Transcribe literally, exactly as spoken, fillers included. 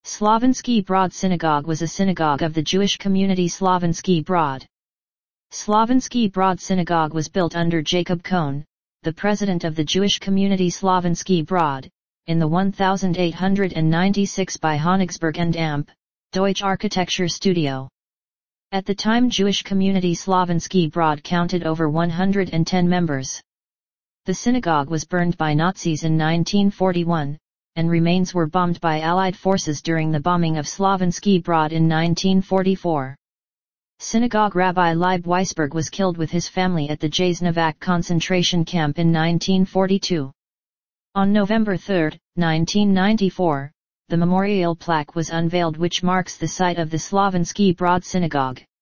Slavensky Brod Synagogue was a synagogue of the Jewish community Slavensky Brod. Slavensky Brod Synagogue was built under Jacob Cohn, the president of the Jewish community Slavensky Brod, in the eighteen ninety-six by Königsberg and Amp, Deutsche Architecture Studio. At the time Jewish community Slavensky Brod counted over one hundred ten members. The synagogue was burned by Nazis in nineteen forty-one, and remains were bombed by Allied forces during the bombing of Slavensky Brod in nineteen forty-four. Synagogue Rabbi Leib Weisberg was killed with his family at the Jasenovac concentration camp in nineteen forty-two. On November third, nineteen ninety-four, the memorial plaque was unveiled which marks the site of the Slavensky Brod Synagogue.